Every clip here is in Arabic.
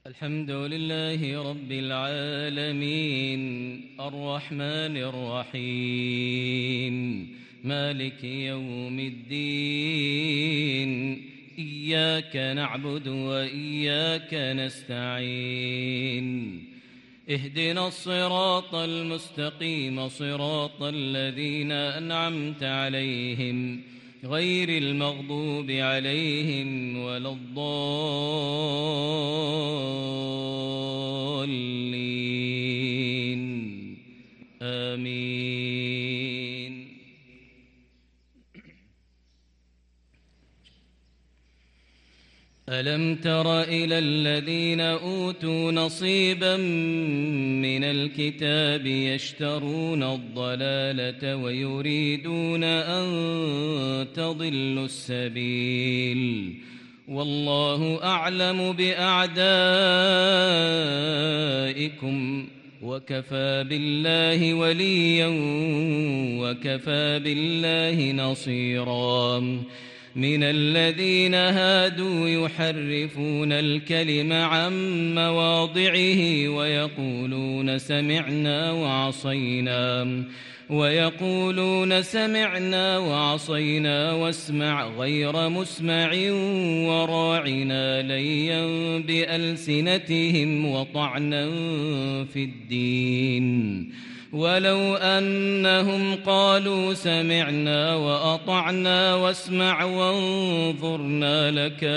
الحمد لله رب العالمين الرحمن الرحيم مالك يوم الدين إياك نعبد وإياك نستعين اهدنا الصراط المستقيم صراط الذين أنعمت عليهم غير المغضوب عليهم ولا الضالين آمين. ألم تر إلى الذين أوتوا نصيبا من الكتاب يشترون الضلالة ويريدون أن تضلوا السبيل والله أعلم بأعدائكم وكفى بالله وليا وكفى بالله نصيرا. من الذين هادوا يحرفون الكلم عن مواضعه ويقولون سمعنا وعصينا واسمع غير مسمع وراعنا ليا بألسنتهم وطعنا في الدين ولو أنهم قالوا سمعنا وأطعنا واسمع وانظرنا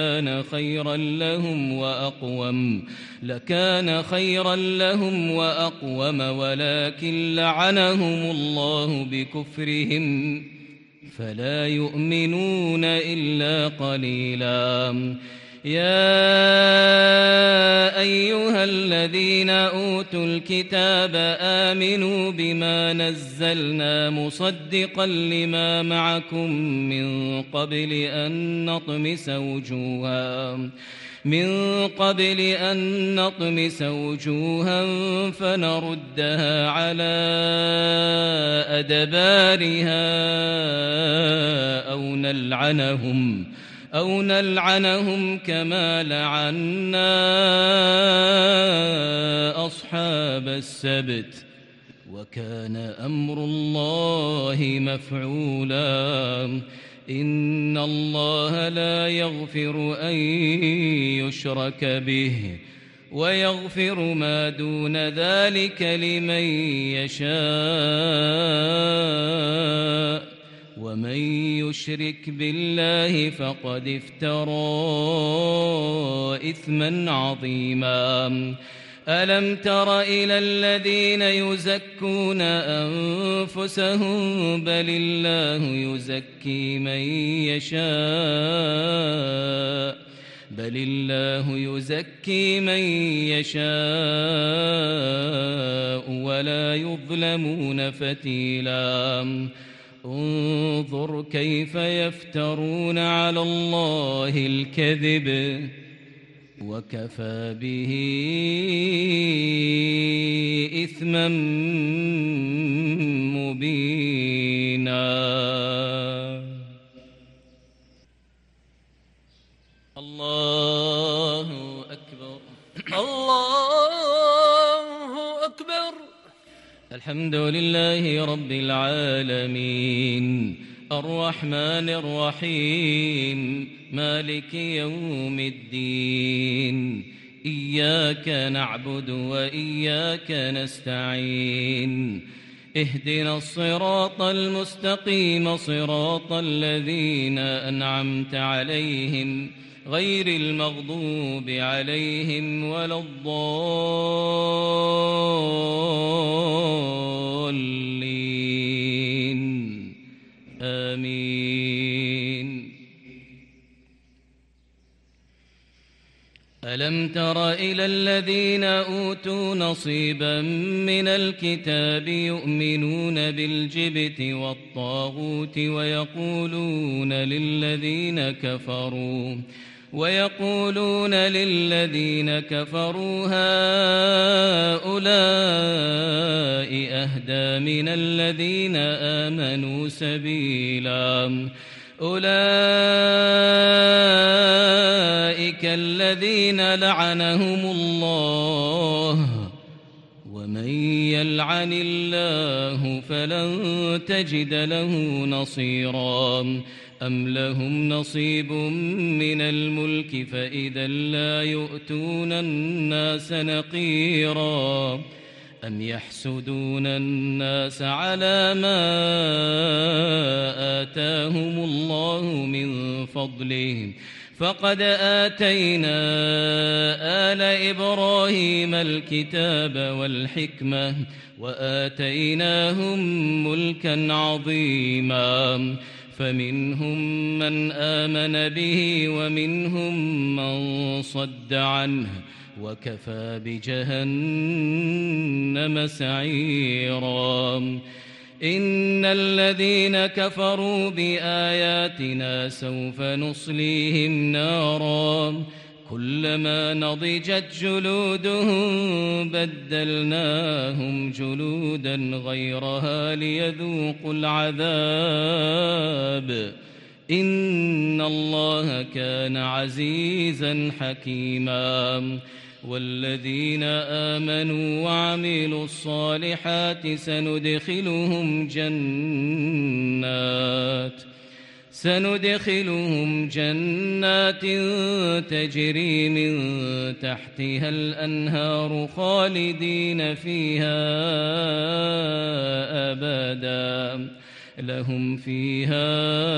لكان خيرا لهم وأقوم ولكن لعنهم الله بكفرهم فلا يؤمنون إلا قليلا. يا أيها الذين أوتوا الكتاب آمنوا بما نزلنا مصدقا لما معكم من قبل أن نطمس وجوها فنردها على أدبارها أو نلعنهم كما لعنا أصحاب السبت وكان أمر الله مفعولا. إن الله لا يغفر أن يشرك به ويغفر ما دون ذلك لمن يشاء ومن يشرك بالله فقد افترى إثما عظيما. ألم تر إلى الذين يزكون أنفسهم بل الله يزكي من يشاء ولا يظلمون فتيلا. انظر كيف يفترون على الله الكذب وكفى به إثما مبينا. الله أكبر الله أكبر. الحمد لله رب العالمين الرحمن الرحيم مالك يوم الدين إياك نعبد وإياك نستعين اهدنا الصراط المستقيم صراط الذين أنعمت عليهم غير المغضوب عليهم ولا الضالين آمين. ألم تر إلى الذين أوتوا نصيبا من الكتاب يؤمنون بالجبت والطاغوت ويقولون للذين كفروا هؤلاء أهدى من الذين آمنوا سبيلا. أولئك أولئك الذين لعنهم الله ومن يلعن الله فلن تجد له نصيرا أم لهم نصيب من الملك فإذا لا يؤتون الناس نقيرا أم يحسدون الناس على ما آتاهم الله من فضله فقد آتينا آل إبراهيم الكتاب والحكمة وآتيناهم ملكا عظيما فمنهم من آمن به ومنهم من صد عنه وكفى بجهنم سعيرا إن الذين كفروا بآياتنا سوف نصليهم نارا كلما نضجت جلودهم بدلناهم جلودا غيرها ليذوقوا العذاب إن الله كان عزيزا حكيما والذين آمنوا وعملوا الصالحات سندخلهم جنات تجري من تحتها الأنهار خالدين فيها أبدا لهم فيها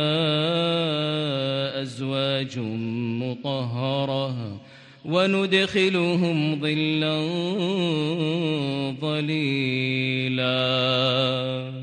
أزواج مطهرة وندخلهم ظلا ظليلا